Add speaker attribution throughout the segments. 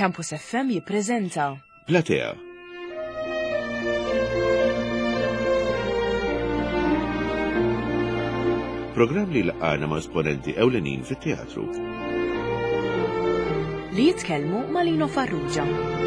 Speaker 1: Campus FM jippreżenta
Speaker 2: Platea. Programm li laqana ma' esponenti ewlenin fit-teatru.
Speaker 1: li jitkellmu ma' Lino Farrugia.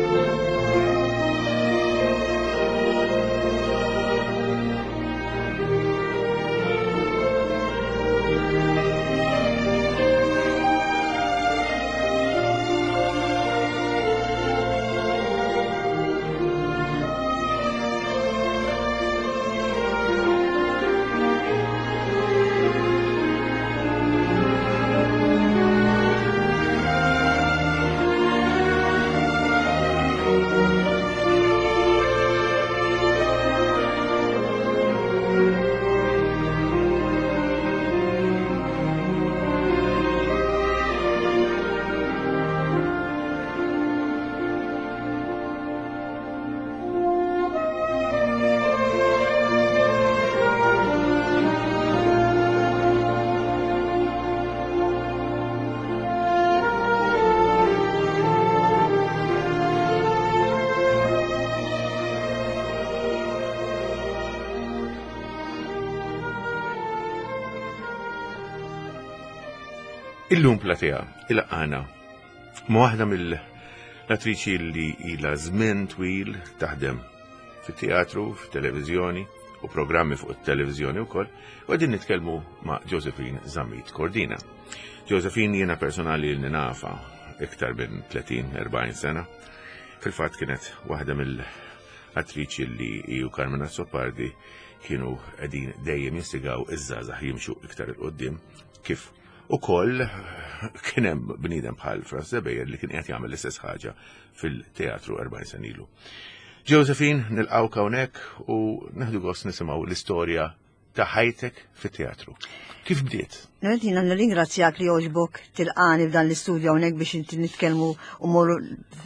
Speaker 2: Illum Platea, il-laqana, ma' waħda mill-attriċi li ila żmien twil taħdem fit-teatru, fit-televiżjoni u programmi fuq it-televiżjoni wkoll, u qegħdin nitkellmu ma' Josephine Zammit Cordina. Josephine jiena personali li nafa iktar minn 30-40 sena. Fil-fatt kienet waħda mill-attriċi li u Carmina Soppardi kienu qegħdin dejjem jinstigaw iż-żgħażagħ jimxu iktar il-qudiem kif ukoll kien hemm bniedem bħal Franz Sebejer li kien qed jagħmel l-istess ħaġa fil-teatru 40 sen ilu. Josephine, nilqgħu hawnhekk u naħdu gost nisimgħu l-istorja ta' ħajtek fit-teatru. Kif bdiet?
Speaker 3: Jiena nirringrazzjak li jogħġbok tilqani f'dan l-istudju hawnhekk biex inti nitkellmu u morru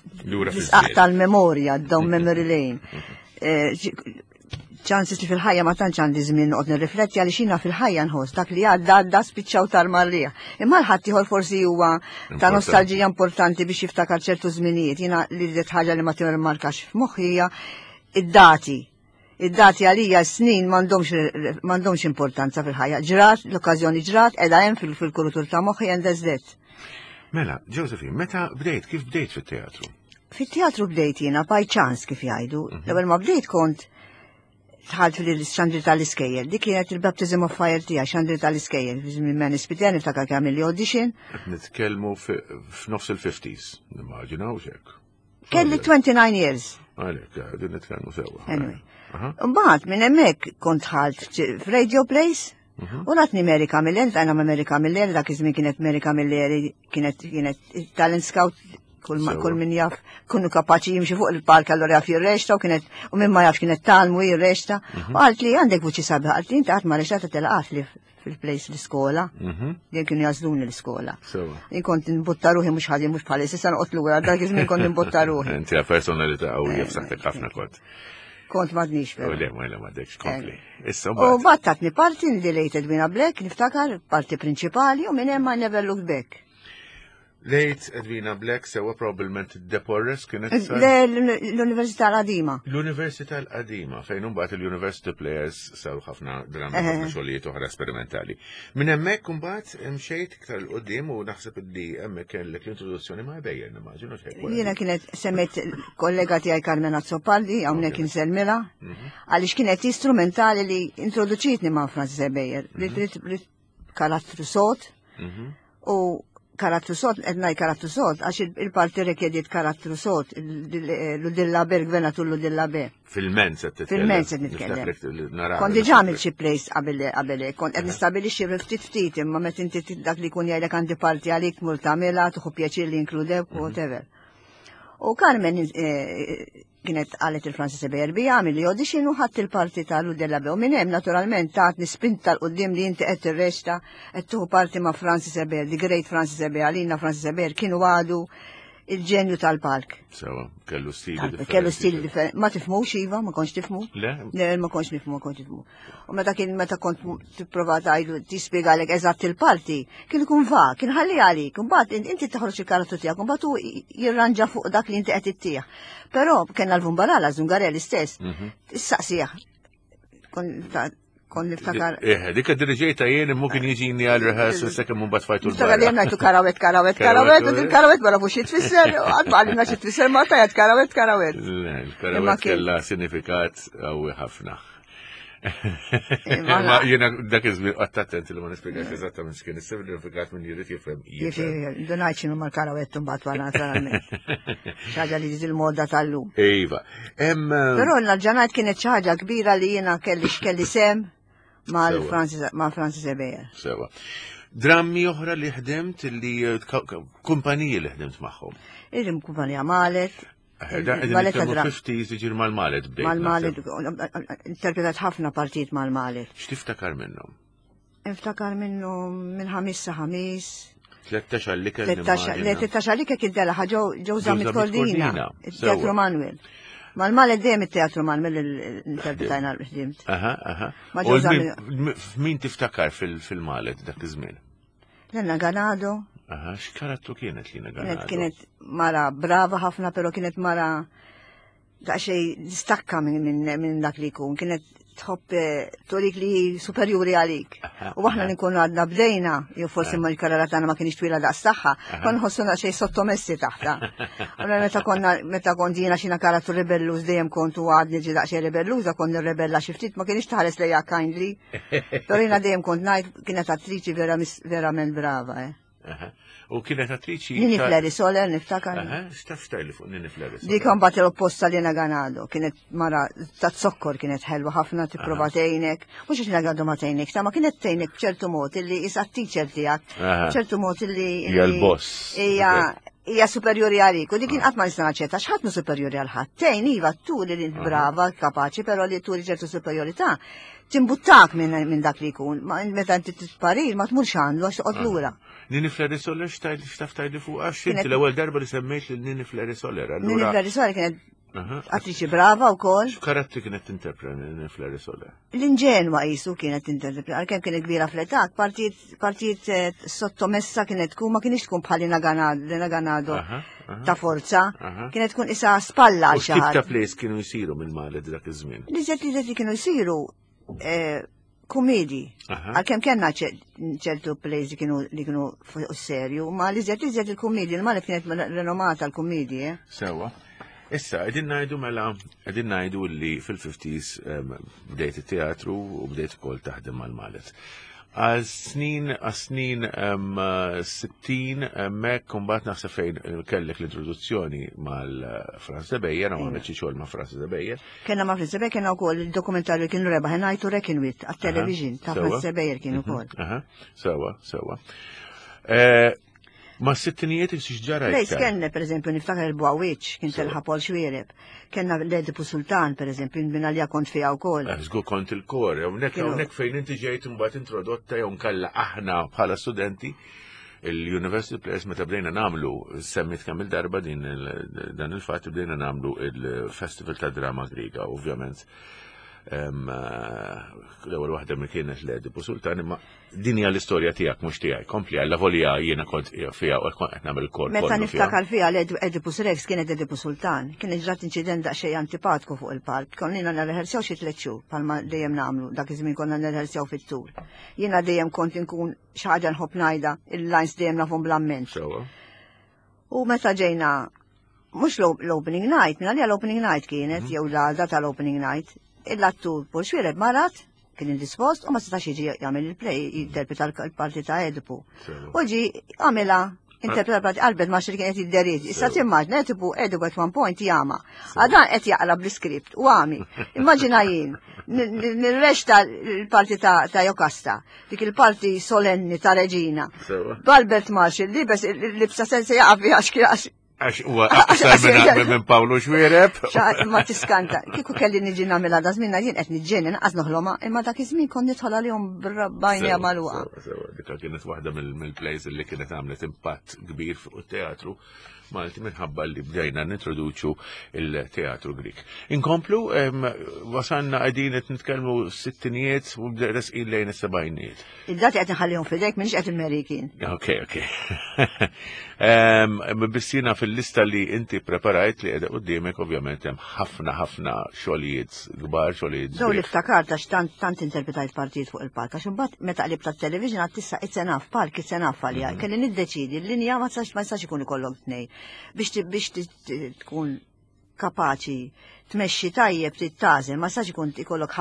Speaker 3: l-isqaq tal-memorja, down memory lane. ċansis li fil-ħajja ma tantx għandi żmien noqgħod nirrifletti għaliex jiena fil-ħajja nħoss dak li għadda spiċċaw tar-marrija. Imma l-ħadd ieħor forsi huwa ta' nostalġija importanti biex jiftakar ċertu żminijiet. Jiena li rrid ħaġa li ma timmarkax f'moħħi hija id-dati. Id-dati għalija snin m'għandhomx importanza fil-ħajja. Ġrat, l-okkażjoni ġrat, qiegħda hemm fil-kurutur ta' moħħi and that's that.
Speaker 2: Mela, Josephine, meta bdejt, kif bdejt fit-teatru?
Speaker 3: Fit-teatru bdejt jiena by chance kif jgħidu. L-ewwel ma bdejt kont tħalt fil-xandri tal-iskejjer. Dik kienet il-baptism of fire tiegħi, xandri tal-iskejjer. Minn man ispiter niftakar kemm li audition.
Speaker 2: Nitkellmu f'nofs il-50s, nimmaġinaw hekk.
Speaker 3: Kelli 29 years.
Speaker 2: Għalhekk, qegħdin nitkellmu sewwa.
Speaker 3: Anyway. Mbagħad minn hemmhekk kont tħalt f'Radio Place. U ratni Mary Camilleri, tajna ma' Mary Camilleri, dak iż-żmien kienet Mary Camilleri, kienet talent scout. Kull min jaf kunu kapaċi jimxi fuq il-park allura jaf jirreċta u minn ma jaf kienet talmu jirreċta. U għalt li għandek vuċi sabiħ, għalt li inti għat ma reċta telaqat li fil-plejs l-iskola. Dien kienu jazduni l-iskola. Jien kont nbotta ruħi mux ħadi mux bħalli, sissan qot l-għura, dak iż-żmien kont nbotta ruħi.
Speaker 2: Inti għal personalità u jafsaħtek ħafna kont.
Speaker 3: Kont madnix
Speaker 2: U le, ma dekx kompli.
Speaker 3: U battatni parti related bina Black, niftakar parti principali u minn hemm I never looked back.
Speaker 2: Lejt Edwina Black sewa probablement Deporres kienet
Speaker 3: l-Università l-Qadima.
Speaker 2: L-Università l-Qadima, fejn imbagħad il-University Players sew ħafna dramma ħafna xogħlijiet oħra sperimentali. Minn hemmhekk imbagħad mxejt iktar l-qudiem u naħseb li hemmhekk kellek l-introduzzjoni ma' Bejjer nimmaġinu xejn.
Speaker 3: Jiena kienet semmet kollega tiegħi Carmina Soppardi hawnhekk insellmilha għaliex kienet istrumentali li introduċitni ma' Franz Bejjer. Rid karattru sod u karattru sod, ednaj karattru sod, għax il-parti rekjediet karattru sod, l-Udilla B, gvena tu l-Udilla B.
Speaker 2: Fil-mensa
Speaker 3: nitkellem. Kont diġa għamil xi place qabel kont qed nistabilixxi ftit imma meta inti dak li jkun jgħidlek għandi parti għalik tmur tagħmilha tuħu pjaċir li inkludew whatever. U Carmen kienet qalet il-Francis Sebejer bi għamil li audition u ħadd il-parti tal-Udilla B. U minn hemm naturalment tatni spint tal-qudiem li inti qed tirreċta qed tuħu parti ma' Francis Sebejer, the great Francis Sebejer, għalina Francis Sebejer kienu għadu il-ġenju tal-palk.
Speaker 2: Sewa, kellu stili differenti.
Speaker 3: Kellu stili differenti. Ma tifmux iva, ma konx tifmu?
Speaker 2: Le,
Speaker 3: ma konx nifmu. U meta kont tipprova tgħidu tispjegalek eżatt il-parti, kien ikun kien ħalli għalik, imbagħad inti toħroġ il-karottu tiegħek, imbagħad hu jirranġa fuq dak li inti qed ittieħ. Però kellna l-Vumbarala Zungarelli stess. Issaqsih. Kon niftakar.
Speaker 2: Dik id-dirġejta jien imma kien jiġini għal rehearsal sekk imma mbagħad fajtu
Speaker 3: l-barra. Niftakar jien ngħidu karawet, u il-karawet ma nafux xi tfisser, qatt ma għallimna xi tfisser ma tajjed karawet.
Speaker 2: Il-karawet kellha sinifikat qawwi ħafna. Jiena dak iż-żmien qatt attent li ma nispjegax eżattament x'kien is-sinifikat min jrid jifhem.
Speaker 3: Donajt x'inhu mal-karawett imbagħad wara naturalment. Xi ħaġa li ġiet il-moda tal-lum.
Speaker 2: Iva.
Speaker 3: Però l-ġanajt kienet xi ħaġa kbira li jiena kelli sem ma' Francis Ebejer.
Speaker 2: Sewa. Drammi oħra li ħdemt li kumpaniji li ħdemt magħhom.
Speaker 3: Irrim kumpanija Malet.
Speaker 2: Malet ta' 50 jiġir mal-Malet bdejt.
Speaker 3: Mal-Malet, interpretat ħafna partit mal-Malet.
Speaker 2: X'tiftakar minnhom?
Speaker 3: Iftakar minnhom minn ħamis sa ħamis.
Speaker 2: 13 għallika kien
Speaker 3: 13 għallika kien dela ħaġew Żammit Kordina, Teatru Manuel. Mal-Malet dejjem it-Teatru Manuel interpretajna l-ħdimt.
Speaker 2: Min tiftakar fil-Malet dak iż-żmien?
Speaker 3: Lena Ganado.
Speaker 2: X'karattu kienet Lina Ganado?
Speaker 3: Kienet mara brava ħafna, però kienet mara daqsxejn distakka minn dak li jkun. Kienet tħobb torik li superjuri għalik. U aħna li nkunu għadna bdejna, jew forsi ma l-karriera tagħna ma kienx twila daqs tagħha, kon ħossuna xejn sottomessi taħta. Allura meta kont jiena xina karattu rebelluż dejjem kontu għadni ġi daqsxejn rebelluża, kont nirrebella xi ftit, ma kienx tħares lejha kindly. Però jiena dejjem kont ngħid kienet attriċi verament brava.
Speaker 2: U kienet attriċi.
Speaker 3: Nini Fleri Soler, niftakar.
Speaker 2: X'taftajli fuq Nini Fleri Soler.
Speaker 3: Dik mbagħad l-opposta Lina Ganado, kienet mara ta' zokkor kienet ħelwa ħafna tipprova tgħinek, mhux Lina Ganado ma tgħinek, ma kienet tgħinek b'ċertu mod illi is at-teacher tiegħek, b'ċertu mod illi
Speaker 2: hija l-boss.
Speaker 3: Hija superjori għalik, u dik kien qatt ma nista' naċċetta x'ħadd mu superjori għal ħadd. Tgħin iva turi li brava, kapaċi, però li turi ċertu superjorità. Timbuttak minn dak li jkun, meta inti tisparir ma tmurx għandu għax toqgħod lura.
Speaker 2: Nini Fleri Soler x'taftajli fuq għax inti l-ewwel darba li semmejt lil Nini Fleri Soler.
Speaker 3: Nini Fleri Soler kienet attriċi brava wkoll.
Speaker 2: X'karatti kienet tinterpreta Nini Fleri Soler?
Speaker 3: L-inġenwa qisu kienet tinterpreta, għalkemm kienet kbira fl-età, partijiet sottomessa kienet tkun ma kienx tkun bħal Lina Ganado ta' forza, kienet tkun isa spalla għal xi ħadd.
Speaker 2: X'tip ta' plays kienu jsiru mill-Malet dak iż-żmien?
Speaker 3: Li kienu jsiru komedi. Għalkemm kellna ċertu plays li kienu serju, ma li żied il-komedi, il-Malet kienet renomata l-komedi.
Speaker 2: Sewa. Issa, qegħdin ngħidu li fil-50s bdejt it-teatru u bdejt ukoll taħdem mal-Malet. Għal-snin 60 mek kumbat naħseb fejn kellek l-introduzzjoni mal-Franz Ebejer, u għamlet xogħol ma' Franz Ebejer.
Speaker 3: Kenna ma' Franz Ebejer, kenna wkoll il-dokumentarju kienu rebaħ ngħidu Rekinwit għat-television ta' Franz Ebejer kienu wkoll.
Speaker 2: Sewa. Ma s-sittinijiet x'ġara
Speaker 3: Lejs kenne, per eżempju, niftakar il-Bwawiċ, kien telħa Pol Xwiereb. Kenna l-Edipu Sultan, per eżempju, minn għalija kont fija wkoll.
Speaker 2: Żgur kont il-kor, hawnhekk fejn inti ġejt imbagħad introdotta jew nkella aħna bħala studenti il-University Place meta bdejna nagħmlu semmit kemm il-darba dan il-fatt bdejna nagħmlu il-Festival ta' Drama Griega, ovvjament. L-ewwel waħda mi kienet l-Edipu Sultan, imma din hija l-istorja tiegħek mhux tiegħi. Kompli għalla volja jiena kont fiha u kont qed nagħmel kol.
Speaker 3: Meta niftakar fiha l-Edipu Rex kienet Edipu Sultan, kien ġrat inċident daqsxejn antipatku fuq il-park. Konnina nirreħersjaw xi 3 xhur bħalma dejjem nagħmlu, dak iż-żmien konna nirreħersjaw fit-tul. Jiena dejjem kont inkun xi ħaġa nħobb ngħidha, il-lines dejjem nafhom bl-amment. U meta ġejna mhux l-opening night, minn għalija l-opening night kienet jew l-għada tal-opening night. Il-attur Pol Xwiereb marat kien indispost u ma setax jiġi jagħmel il-play jinterpreta l-parti ta' Edipu. U ġi għamilha interpreta l-parti qalbet ma xi kienet jidderid. Issa timmaġna Edipu at one point jama. Għadan qed jaqla bl-iskript u għami. Immaġina jien nirrexta l-parti ta' Jokasta, dik il-parti solenni ta' Reġina. B'Albert Marshall libes l-libsa sense jaqa' fiha x'kien
Speaker 2: Għax huwa aqsar minn Pawlu Xwiereb.
Speaker 3: Ma tiskanta, kieku kelli niġi nagħmilha da żminna jien qed niġġieni naqas noħloma, imma dak iż-żmien kont nidħol għalihom bajnija magħluqa.
Speaker 2: Amerika kienet waħda mill-plays li kienet għamlet impatt kbir fuq it-teatru Malti minħabba li bdejna nintroduċu il-teatru Grik. Inkomplu, wasanna għadin qed nitkellmu s-sittinijiet u resqin lejn is-sebgħinijiet.
Speaker 3: Id-dati qed inħallihom fidejk minix qed Amerikin.
Speaker 2: Okay. Bissina fil-lista li inti preparajt li qiegħda quddiemek ovvjament hemm ħafna xogħlijiet kbar, xogħlijiet.
Speaker 3: Daw li ftakart għax tant interpretajt partijiet fuq il-park għax imbagħad meta qlib tat-television għad tista' itsenaf park itsenaf għalija. Kelli niddeċidi l-linja ma jistax ikun ikollok tnej. Biex tkun kapaċi tmexxi tajjeb tittażel, ma jistax ikun ikollok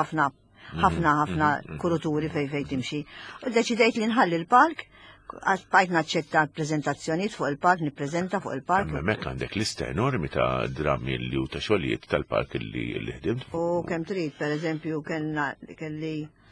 Speaker 3: ħafna kuruturi fejn timxi. U deċidejt li nħalli l-park, bajt naċċetta prezentazzjonijiet fuq il-park, nippreżenta fuq il-park.
Speaker 2: Hemmhekk għandek lista enormi ta' drammi li u ta' xogħlijiet tal-park li ħdimt.
Speaker 3: U kemm trid, pereżempju kelli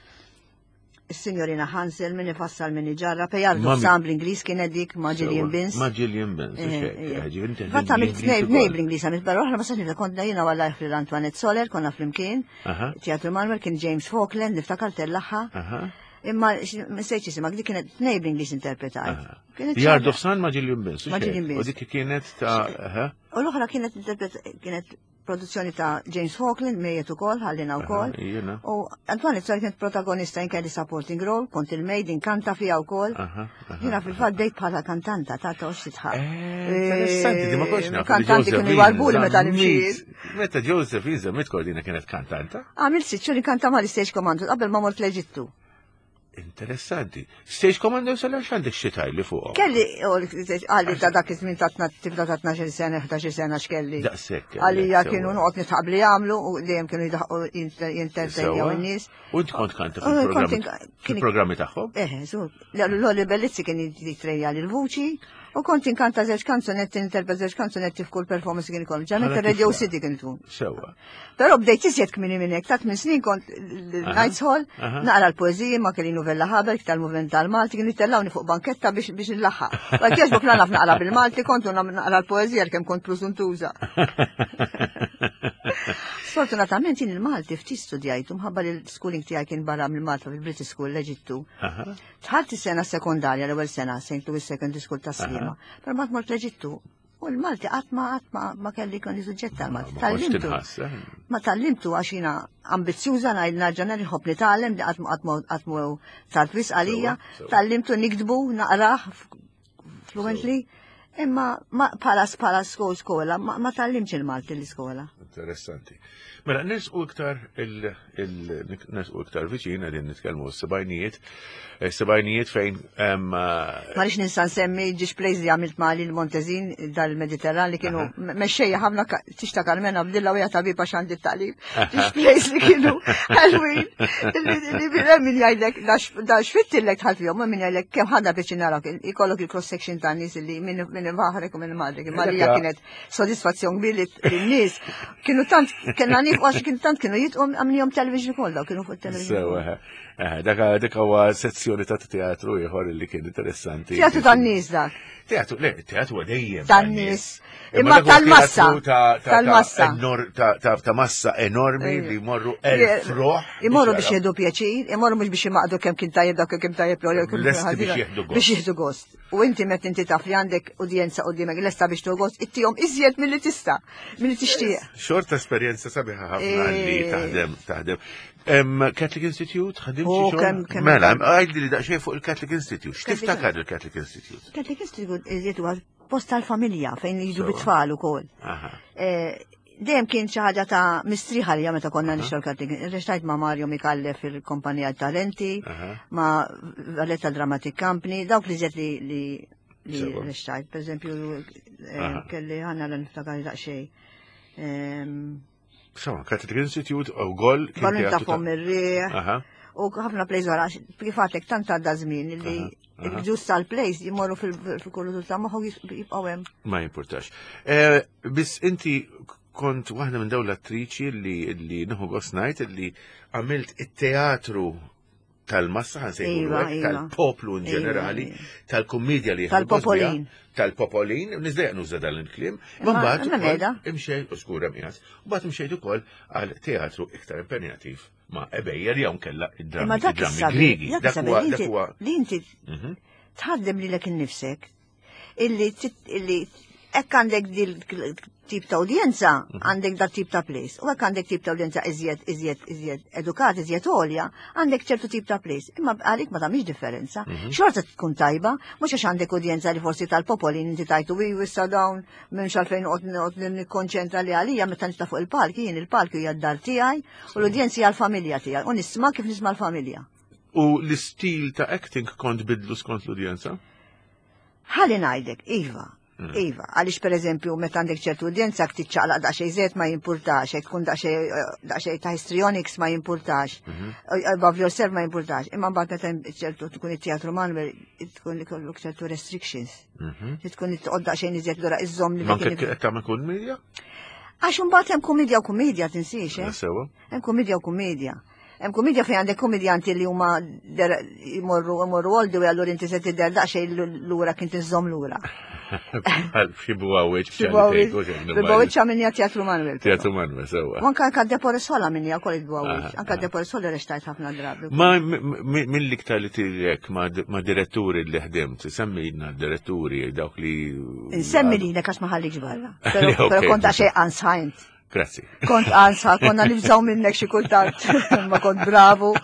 Speaker 3: is-Sinjorina Hansel min ifassal min iġarra Pejardo Ensemble Ingliż kienet dik ma' Gillian Bins.
Speaker 2: Ma' Gillian Bins,
Speaker 3: Fatt għamilt nejbl Ingliż għamilt barra oħra ma sax kont jiena walla fl-Antoinette Soler konna flimkien. Teatru Marmel kien James Falkland niftakar tellaħħa. Imma mistejċ jisimha dik kienet nejbl Ingliż interpretajt.
Speaker 2: Yard of Sun ma' Gillian Bins.
Speaker 3: Ma' Gillian Bins.
Speaker 2: U dik kienet ta'
Speaker 3: U l-oħra kienet produzzjoni ta' James Falkland, mejjet ukoll, ħallina wkoll. U Antoinette Soler kienet protagonista inkelli supporting role, kont il-maid inkanta fiha wkoll. Jiena fil-fatt dejt bħala kantanta ta' tox titħaq.
Speaker 2: Interessanti, di ma konx naf.
Speaker 3: Kantanti kienu jwarbuli meta nimxiet.
Speaker 2: Meta Joseph Iza mitkordina kienet kantanta?
Speaker 3: Għamil siċċu li kanta ma l-Stage Commando qabel ma mort l-Eġittu.
Speaker 2: Interessanti. Stage Commando sal għandek xitaj li fuq.
Speaker 3: Kelli, għalli ta' dak iż-żmien ta' tibda ta' 12 sena, 11 sena x'kelli.
Speaker 2: Daqshekk.
Speaker 3: Għalija kienu noqgħod nitħab li jagħmlu u dejjem kienu jintertenjaw in-nies.
Speaker 2: U int kont kanta fil-programmi tagħhom?
Speaker 3: Lolli Bellizzi kien jitrejja l-vuċi u kont inkanta żewġ kanzunetti interpret żewġ kanzunetti f'kull performance kien ikoll. Ġamet ir-Radio City kien tkun.
Speaker 2: Sewwa.
Speaker 3: Però bdejt iżjed kmini minn hekk, tat minn snin kont Nights Hall, naqra l-poeżiji ma kelli novella ħaber tal-Movement tal-Malti kienu jitellawni fuq banketta biex nlaħħaq. Għal kiex bok naf naqra bil-Malti kontu naqra l-poeżija kemm kont plusuntuża. Sfortunatament jien il-Malti ftit studjajtu mħabba li l-schooling tiegħi kien barra mill-Malta fil-British School l-Eġittu. Tħalti sena sekondarja l-ewwel sena St. Louis Secondary School ta' Sliema. Per ma tmort l-Eġittu u l-Malti qatt ma kelli kon suġġetta l-Malti. Tallimtu. Ma tallimtu għax jiena ambizzjuża ngħid narġa' nħobb nitgħallem li qatt mu tartwis għalija, tallimtu nikdbu naqrah fluently. Imma bħala skola ma tallimx il-Malti l-iskola.
Speaker 2: Interessanti. Mela, nesqu iktar viċin għadin nitkellmu s-sebajnijiet fejn.
Speaker 3: Marix ninsan semmi ġiġ plejz li għamilt maħli l-Montezin dal-Mediterran li kienu meċċeja ħafna tixta Carmena Abdilla u jatabiba xandi t-talib. Ġiġ plejz li kienu għalwin. Li bil-em min jgħidlek, da xfittillek tħalfijom, min jgħidlek kem ħadda biex narak, ikollok il-cross-section ta' nis li minn vaħrek u minn madrek. Marija kienet sodisfazzjon kbir li n-nis. Kienu tant, kena għax kien tant kienu jitqom għamnijom television kollha kienu fuq television.
Speaker 2: Dak huwa sezzjoni ta' teatru ieħor li kien interessanti.
Speaker 3: Teatru tan-nies dak.
Speaker 2: Teatru dejjem
Speaker 3: tan-nies. Imma tal-massa. Tal-massa.
Speaker 2: Ta' massa enormi li jmorru elf ruħ.
Speaker 3: Imorru biex jieħdu pjaċir, imorru mhux biex jimaqdu kemm kien tajjeb dak kemm tajjeb biex jieħdu gost. U inti met inti taf li għandek udjenza qudiemek lesta biex tu gost, ittihom iżjed milli tista', milli tixtieq.
Speaker 2: Xorta esperjenza sabiħa ħafna li taħdem. Catholic Institute, ħadim xi mela, għajdli li daqsxejn fuq il-Catholic Institute. X'tiftakar il-Catholic Institute?
Speaker 3: Catholic Institute iżjed huwa post tal-familja fejn jiġu bit-tfal ukoll. Dejjem kien xi ħaġa ta' mistriħa li meta konna nixtru l-Catholic. Rextajt ma' Mario Mikalle fil-Kompanija Talenti, ma' Valletta Dramatic Company, dawk li żed li rextajt. Per eżempju, kelli ħanna l-niftakar daqsxejn.
Speaker 2: Sawa, Catholic Institute u gol.
Speaker 3: Balun ta' fom ir-rieħ. U ħafna plejs wara, kifatek tant għadda żmien li ġust tal-plejs jimorru fil-kullu ta' moħħu jibqgħu hemm.
Speaker 2: Ma jimpurtax. Biss inti kont waħda minn dawn l-attriċi li nieħu gost ngħid li għamilt it-teatru tal-massa ħansejħu tal-poplu in ġenerali, tal-kommedja li tal-popolin, nizdejq nuża dal-klim, mbagħad imxej uskura miegħek, u mbagħad imxejt ukoll għal teatru iktar impenjattiv ma' ebejjer jew kella
Speaker 3: Imma dak
Speaker 2: id-drammi Griegi. Dak huwa
Speaker 3: li inti tħaddem lilek innifsek illi hekk għandek dil tip ta' udjenza, għandek dat tip ta' place. U hekk għandek tip ta' udjenza iżjed edukat, iżjed għolja, għandek ċertu tip ta' place. Imma għalik ma tagħmilx differenza. Xorta tkun tajba, mhux għax għandek udjenza li forsi tal-popoli inti tajtu wissa dawn minn xalfejn qod nikkonċentra li għalija meta nista' fuq il-palk, jien il-palk hija d-dar tiegħi u l-udjenza hija l-familja tiegħi. U nisma' kif nisma' l-familja.
Speaker 2: U l-istil ta' acting kont bidlu skont l-udjenza?
Speaker 3: Ħalli ngħidlek, iva, għaliex pereżempju meta għandek ċertu udjenza tiċċaqlaq daqsxejn żejt ma jimpurtax, jekk tkun daqsxejn ta' histrionics ma jimpurtax, above yourself ma jimpurtax. Imma mbagħad meta ċertu tkun it-teatru Manuel tkun ikollok ċertu restrictions. Tkun tqgħod daqsxejn iżjed lura iżżomm li
Speaker 2: ma qed tagħmel komedja?
Speaker 3: Għax imbagħad hemm komedja u komedja tinsiex,
Speaker 2: Sewa.
Speaker 3: Hemm komedja u komedja. Hemm komedja fejn għandek komedjanti li huma jmorru għoldu u allura inti se tidher daqsxejn lura kien tinżomm lura.
Speaker 2: Xibu għawieċ
Speaker 3: B'għawieċ għamilja Teatru Manuel.
Speaker 2: Teatru Manuel, sewa.
Speaker 3: Anka Depor Sola minni għakol id-għawieċ. Anka Depor Sola reċtajt ħafna drabi.
Speaker 2: Ma mill-iktar li tirek ma diretturi li ħdemt, semmina diretturi dawk li.
Speaker 3: Nsemmi li għax maħalli ġbarra. Pero kont għaxej unsajnt.
Speaker 2: Grazzi.
Speaker 3: Kont ansa, konna nibżaw minnek xi kultant, ma kont bravu.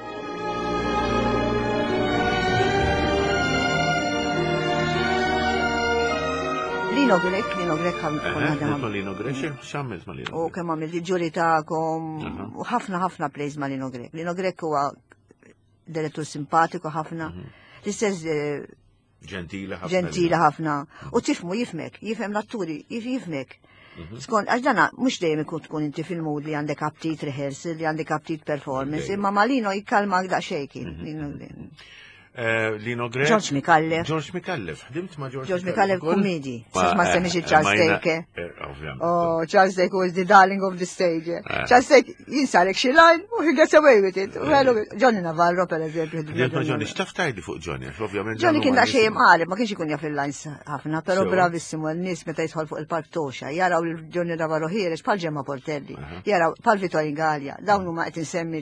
Speaker 3: Lino Grek
Speaker 2: għamil. Lino Grek, xammil ma Lino.
Speaker 3: U kemm għamil ġuri ta'kom, u ħafna plays ma Lino Grek. Lino Grek huwa direttur simpatiku ħafna. L-istess ġentila ħafna. U tifmu jifmek, jifhem l-atturi, jifmek. Skont, għax dana, mux dejjem ikun tkun inti fil-mood li għandek aptit rehearsal, li għandek aptit performance, imma ma Lino jikkalmak da xejkin.
Speaker 2: Lino Grek.
Speaker 3: George Mikallef.
Speaker 2: George Mikallef. Ħdimt ma
Speaker 3: George Mikallef komedi. Ma semmix Charles Dake. Oh, Charles Dake was the darling of the stage. Charles Dake jinsarek xi line u he gets away with it. Johnny Navarro per eżempju.
Speaker 2: Johnny, x'taf tajdi fuq Johnny? Ovvjament.
Speaker 3: Johnny kien daqsxejn imqareb, ma kienx ikun jaf il-lines ħafna, però bravissimo n-nies meta jidħol fuq il-Park Tosha, jaraw il-Johnny Navarro ħierex bħal Gemma Portelli, jaraw bħal Vittorio Gallia, dawn huma qed insemmi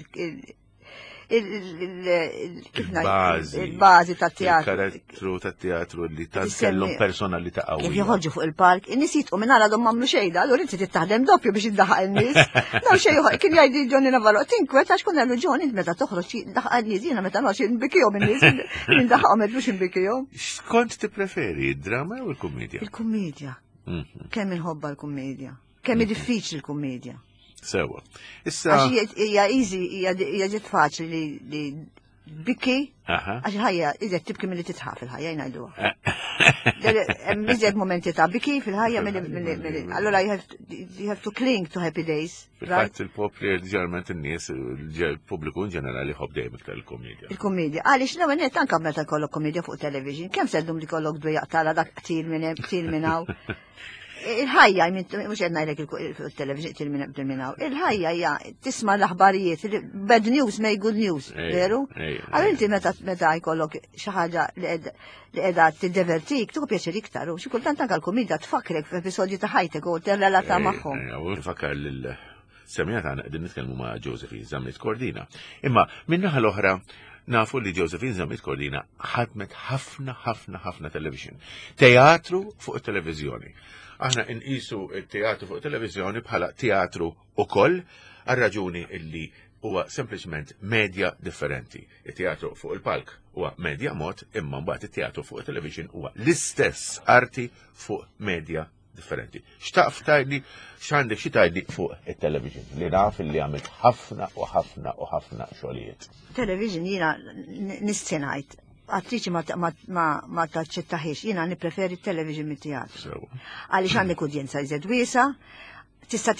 Speaker 3: il-bazi ta' teatru.
Speaker 2: Il-karattru ta' teatru li ta' kellhom personalità qawwija.
Speaker 3: Kif joħorġu fuq il-park, in-nies jitqu minn għadhom m'għamlu xejn, allura inti tittaħdem doppju biex iddaħħaq in-nies. Daw xejn kien jgħid Johnny Navarro, tinkwet għax kun għallu Johnny meta toħroġ daħħaq in-nies, jiena meta noħroġ inbikihom in-nies, indaħħaqhom mhux inbikihom.
Speaker 2: X'kont tippreferi, id-drama u l-kumedja?
Speaker 3: Il-kumedja. Kemm inħobba l-kumedja. Kemm diffiċli l-kumedja.
Speaker 2: Sewa. Issa.
Speaker 3: Għax hija easy, hija ġiet faċli li bikki, għax ħajja iżjed tibki milli titħaf il-ħajja jngħiduha. Hemm iżjed momenti ta' bikki fil-ħajja allura you have to cling to happy days.
Speaker 2: Fil-fatt il-popli ġeneralment in-nies, il-pubbliku ġenerali jħobb dejjem iktar il-komedja.
Speaker 3: Il-komedja. Għaliex l-ewwel nett anke meta jkollok komedja fuq television, kemm seddum li kollok dwejjaq tara dak qtil minn hawn. Il-ħajja, mux għedna jlek il-television tilminaw, il-ħajja hija tisma l-aħbarijiet, bad news may good news, veru? Għal inti meta jkollok xaħġa li edha t-divertik, tuħu pjaċer iktar, u xikultant anka l-komedja tfakrek f'episodji ta' ħajtek u t-relata maħħom.
Speaker 2: U nfakkar l-semjata għana għedin nitkellmu ma' Josephine Zammit Kordina. Imma minnaħa l-oħra, nafu li Josephine Zammit Kordina ħadmet ħafna television. Teatru fuq televizjoni. Aħna inqisu il-teatru fuq televizjoni bħala teatru ukoll għal-raġuni illi huwa sempliċement medja differenti. Il-teatru fuq il-palk huwa medja mod, imma mbagħad it-teatru fuq il-television huwa l-istess arti fuq medja differenti. Xtaqf tajli, x'għandek xi tajli fuq il-television li naf li għamilt ħafna xogħlijiet.
Speaker 3: Television jiena nistinajt. Attriċi ma taċċettaħiex, jiena nippreferi t-television mit-teatru. Għaliex għandek udjenza iżjed wiesa, tista'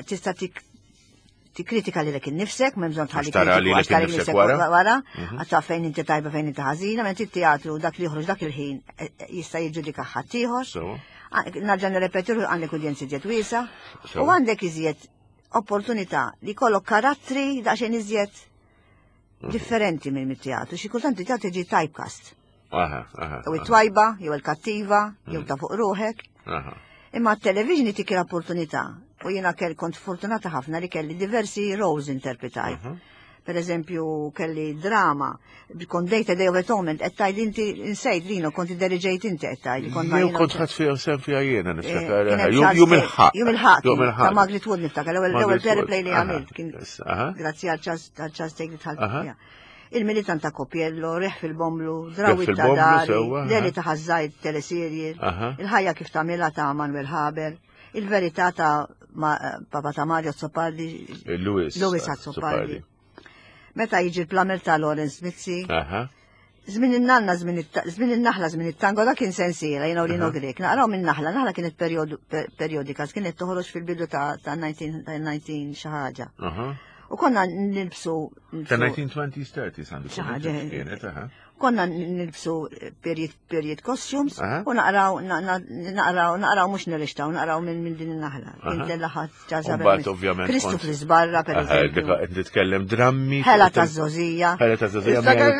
Speaker 3: tikkritika lilek innifsek, m'hemm bżonn tħalli nifsek wara, għatta fejn inti tajba fejn inti ħażina, meta it-teatru dak li joħroġ dak il-ħin jista' jiġġudika ħadd ieħor. Narġa' nirrepetiru għandek udjenza iżjed wiesa, u għandek iżjed opportunità li jkollok karattri daqsxejn iżjed differenti minn mit-teatru, xi kultant it-teatru jiġi typecast. Jew it-twajba, jew il-kattiva, jew ta' fuq ruħek. Imma t-television tik l-opportunità. U jiena kont fortunata ħafna li kelli diversi roles interpretaj. Per eżempju, kelli drama, kont Data Day of Atonement, għettaj inti insejt Rino, konti deriġejt inti għettaj.
Speaker 2: Jew kont ħat fija sem fija jena, niftakar. Jum il-ħaq.
Speaker 3: Jum il-ħaq. Ta' Margaret Wood niftakar, l-ewel periplay li għamilt. Grazzi għal-ċas tegrit ħal-fija. Il-militant ta' Kopiello, Reħ fil-Bomblu, Drawit ta' Dari, Leli ta' ħazzajt teleserji, il-ħajja kif ta' Mila ta' Manuel Haber, il-verità ta' Papa ta' Mario Zoppaldi, Luis Zoppaldi. Meta jiġi l-plamer ta' Lawrence Mizzi, żmien il-nanna, żmien il-naħla, żmien il-tango, da kien sensiela, jena u Rino Grek. Naqraw minn naħla kienet periodika, kienet toħroġ fil-bidu ta' 19 xaħġa. U konna nilbsu...
Speaker 2: Ta' 1920s, 30s għandu.
Speaker 3: Konna nilbsu period costumes u naqraw mux nirishtaw, naqraw minn din il-naħla. Kien
Speaker 2: Umbat, ovvjament.
Speaker 3: Kristoflis Barra, per eżempju.
Speaker 2: Nitkellem drammi.
Speaker 3: Ħela ta' Zozija.
Speaker 2: Ħela ta' Zozija.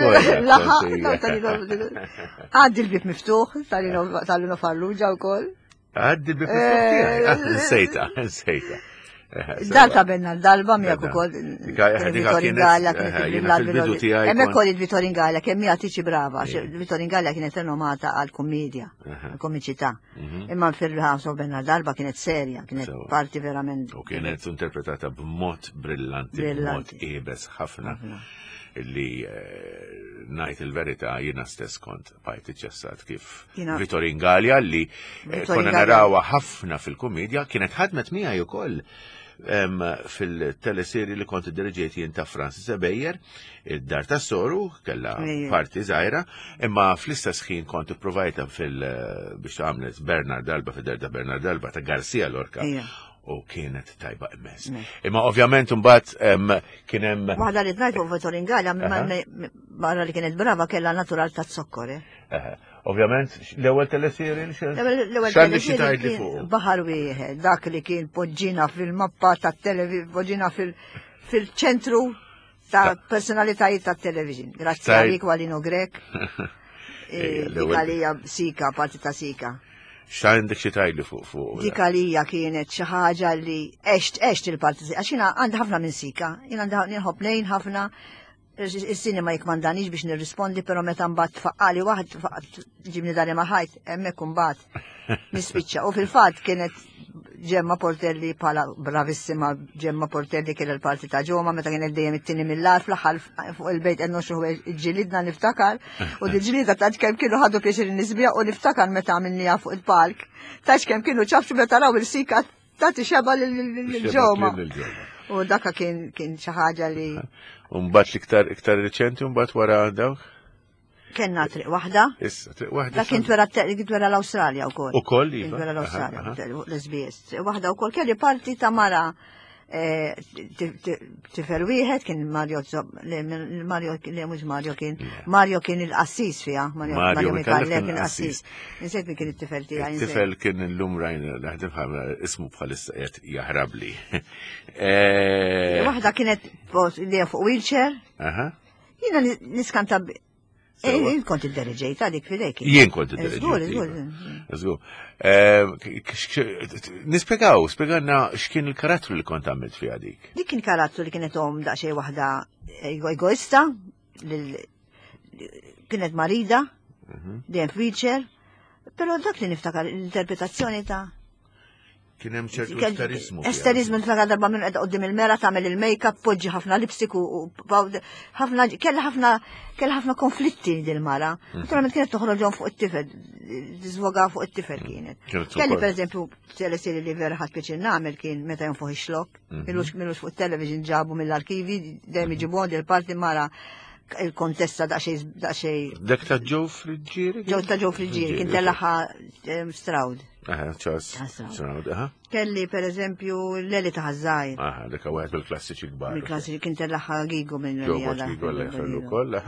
Speaker 3: Għaddi l-bib miftuħ, tal-Lino Farrugia u kol.
Speaker 2: Għaddi l-bib miftuħ. Nsejta.
Speaker 3: Dar ta' benna l-dalba mi għaku kol Vitoringala emme kol il-Vitoringala kemm mi għatiċi brava Vitoringala kienet renomata għal-kommedja għal-komiċità imma fil-ħamsa u benna l-dalba kienet serja kienet parti verament
Speaker 2: u kienet interpretata b'mod brillanti b'mod ebes ħafna illi najt il-verita jina stess kont bajt iċċessat kif Vitoringalja li konna narawa ħafna fil-komedja kienet ħadmet miegħi ukoll fil-teleseri li kont id-diriġejt jien ta' Francis Bejjer, id-dar ta' Soru, kella parti zaħira, imma fl-istess ħin kont ipprovajta biex għamlet Bernard Alba fil-dar ta' Bernard Alba ta' Garcia Lorca. U kienet tajba immens. Imma ovvjament mbagħad kien hemm.
Speaker 3: Waħda li tnajt fuq Vitoringala barra li kienet brava kellha natural ta' zokkor.
Speaker 2: Ovvjament l-ewwel teleseri
Speaker 3: x'għandi xi tgħidli fuq. Baħar wieħed dak li kien poġġina fil-mappa tat-televiżjon, poġġina fil-ċentru ta' personalitajiet tat-televiżjon. Grazzi għalik Walino Grek. Dik għalija Sika, parti ta' Sika.
Speaker 2: X'għandek xi tgħidli fuq.
Speaker 3: Dik għalija kienet xi ħaġa li għext il-parti għax jiena għandi ħafna minn Sika, jiena nħobb lejn ħafna is-sinema jikmandanix biex nirrispondi, però meta mbagħad tfaqqali waħed ġibni dari ma' ħajt hemmhekk imbagħad nispiċċa. U fil-fatt kienet Ġemma Portelli bħala bravissima Ġemma Portelli kien il-parti ta' ġoma meta kienet dejjem it-tieni mill-lar fl-aħħar fuq il-bejt qed noxru ġilidna niftakar u l-ġilida taġ kemm kienu ħadu pjaċir nisbija u niftakar meta għamilniha fuq il-park. Taġ kemm kienu ċabxu meta raw il-Sika tagħti xeba lil-ġoma. U dakka kien xi ħaġa li.
Speaker 2: Mbagħad iktar riċenti mbagħad wara dawk?
Speaker 3: Kenna triq waħda.
Speaker 2: Issa triq waħda.
Speaker 3: Dak kien twera l-Awstralja wkoll.
Speaker 2: Ukoll iva.
Speaker 3: Twera l-Awstralja, l-SBS. Waħda wkoll kelli parti ta' mara tifel wieħed kien Mario kien il-qassis fiha, Mario Mikallek kien qassis. Insejt min kien it-tifel tiegħi.
Speaker 2: It-tifel kien illum rajna naħdem ismu bħalissa qed jaħrabli.
Speaker 3: Waħda kienet fuq wheelchair. Jiena niskanta kont id-dereġejt għalik fidejk.
Speaker 2: Jien kont id-dereġejt. Nispjeganna x'kien il-karattru li kont għamilt fiha dik.
Speaker 3: Dik kien karattru li kienet daqsxejn waħda egoista, kienet marida, dejjem wheelchair, però dak li niftakar l-interpretazzjoni ta'
Speaker 2: kien hemm ċertu esterizmu.
Speaker 3: Esterizmu niftakar darba minn qed qudiem il-mera tagħmel il-make-up, poġġi ħafna lipstick u kellha ħafna konflitti dil-mara. Naturalment kienet toħroġhom fuq it-tifel, tiżvoga fuq it-tifel kienet. Kelli pereżempju teleseri li vera ħadd pjaċir nagħmel kien meta jon fuq ix-xlok, milux fuq it-television ġabu mill-arkivi, dejjem iġibuhom dil-parti mara il-kontesta daqsxejn.
Speaker 2: Dak ta' Joe Friġġieri?
Speaker 3: Ta' Joe Friġġieri, kien tellaħa Stroud.
Speaker 2: Stroud,
Speaker 3: kelli per eżempju Leli ta' Ħazzajr.
Speaker 2: Dak wieħed bil-klassiċi kbar.
Speaker 3: Bil-klassiċi kien tellaħa Gigo minn
Speaker 2: Gigo Allah jħallu wkoll,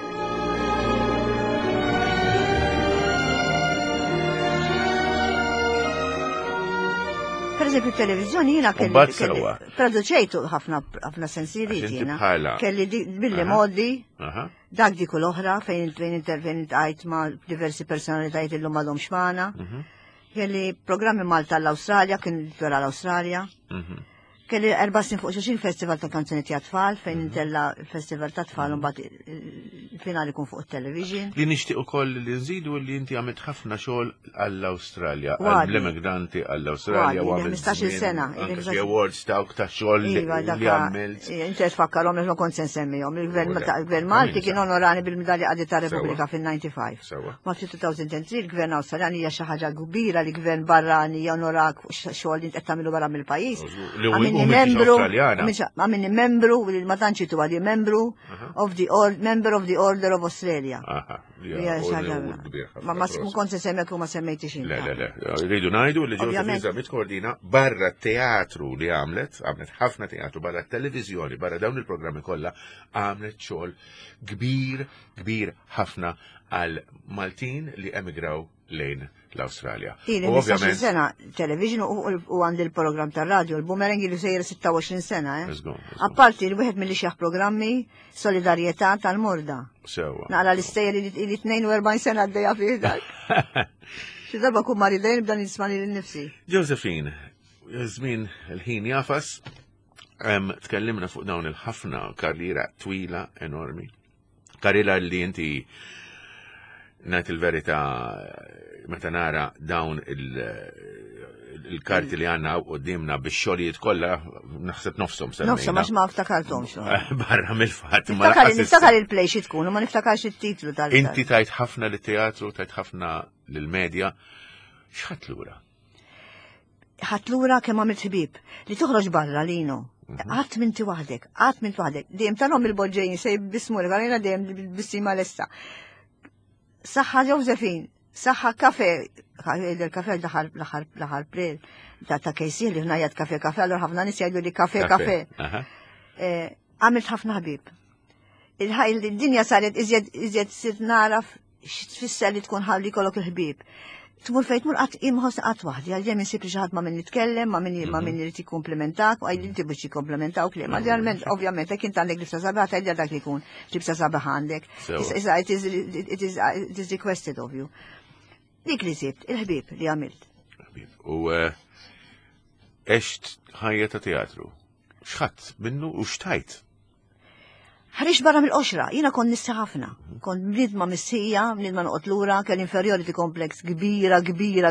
Speaker 3: Per eżempju televizjoni jiena kelli produċejtu ħafna sensirijiet jiena. Kelli billi modi, dak diku l-oħra fejn intervenit għajt ma' diversi personalitajiet illum għadhom xmana. kelli programmi Malta l-Awstralja, kien dwar l-Awstralja. Kelli 4 snin fuq xulxin festival ta' kanzuni ta' tfal, fejn intella il-festival ta' tfal mbagħad il-finali kun fuq it-television.
Speaker 2: Li nixtieq ukoll li nżidu li inti għamilt ħafna xogħol għall-Awstralja, għall-immigranti għall-Awstralja u
Speaker 3: 15-il sena.
Speaker 2: Awards dawk ta' xogħol li għamilt.
Speaker 3: Inti tfakkarhom li kont se nsemmihom. Il-Gvern Malti kien onorani bil-Medalja Qadi ta' Repubblika fin-95. Ma fil-2003 il-Gvern Awstraljan hija xi ħaġa kbira li gvern barrani jonorak xogħol li qed tagħmilu barra mill-pajjiż. Membru, ma tantx għali membru of the Order of Australia. Ma kont se semmek u ma semmejtix inti.
Speaker 2: Le, rridu ngħidu li ġewwa mitkordina barra teatru li għamlet ħafna teatru barra televizjoni, barra dawn il-programmi kollha għamlet xogħol kbir ħafna għal Maltin li emigraw lejn l-Awstralja.
Speaker 3: Ili 15 sena television u għandi il-program tar-radju, il-Boomerang li sejjer 26 sena. Apparti l-wieħed mill-ixjaħ programmi Solidarjetà tal-Morda. Naqra l-istejjer li 42 sena għaddejja fih dak. Xi darba kun maridejn b'dan nismani lin-nifsi.
Speaker 2: Josephine, żmien il-ħin jafas, tkellimna fuq dawn il-ħafna karriera twila enormi. Karriera li inti ngħid il-verità meta nara dawn il-karti li għanna qoddimna bix-xogħlijiet kollha naħseb nofshom semmejna.
Speaker 3: Nofshom għax ma ftakarthomx.
Speaker 2: Barra mill-fatt
Speaker 3: ma niftakar il-play xi tkun u ma niftakarx it-titlu tal.
Speaker 2: Inti tajt ħafna lit-teatru, tajt ħafna lill-medja. X'ħadd lura?
Speaker 3: Ħadd lura kemm għamilt ħbieb li toħroġ barra lino. Għat minti waħdek, dejjem talhom il-boġġejn se jbismulek, għalina dejjem bissima lesta. Saħħa Josephine, saħħa kafe, il-kafe l-aħħar prel ta' kejsir li ħnajat kafe, allura ħafna nies jgħidu li kafe. Għamilt ħafna ħbib. Il-dinja saret iżjed sirt naraf x'tfisser li tkun ħalli kollok il-ħbib. Tmur fejn tmur qatt imħoss qatt waħdi, għal ġemmin sib li ħadd ma min nitkellem, ma min irid jikkumplementak, u għajli inti biex jikkumplementaw kliem. Għalment, ovvjament, jekk int għandek libsa sabiħ tgħidli dak li jkun libsa sabiħ għandek. It is requested of you. Dik li sibt, il-ħbib li għamilt.
Speaker 2: U eċt ħajja ta' teatru. X'ħadd minnu u x'tajt?
Speaker 3: Ħarix barra mill-qoxra, jina kon nista ħafna. Kon bnidma missija, bnidma noqgħod lura, kell inferiority complex kbira.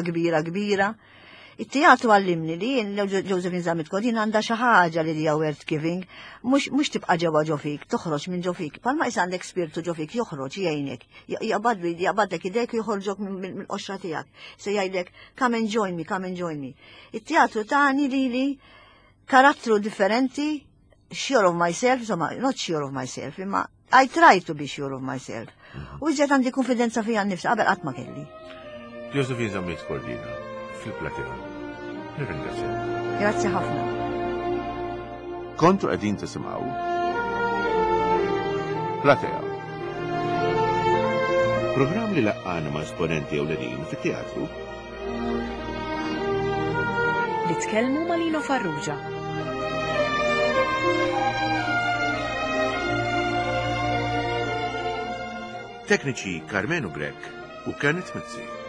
Speaker 3: Il-teatru għallimni li jien Josephine Zamit Kodin għandha xi ħaġa li hija worth giving, mhux tibqa' ġewwa ġo fik, toħroġ minn ġo fik. Palma is għandek spiritu ġo fik, joħroġ jgħinek, jaqbadlek idejk u joħorġok mill-qoxra tiegħek. Se jgħidlek come and join me. Il-teatru tani li karattru differenti. Sure of myself, not sure of myself, imma I try to be sure of myself. U iżjed għandi konfidenza fija nnifsi, qabel qatt ma kelli.
Speaker 2: Josephine Zamit Kodina, fil-platea. Nirringrazzjak.
Speaker 3: Grazzi ħafna.
Speaker 2: Kontu qegħdin tisimgħu Platea. Programm li laqqana ma' esponenti ewlenin fit-teatru.
Speaker 1: Li tkellmu ma' Lino Farrugia.
Speaker 2: Tekniċi Carmenu Grek u Kenneth Mizzi.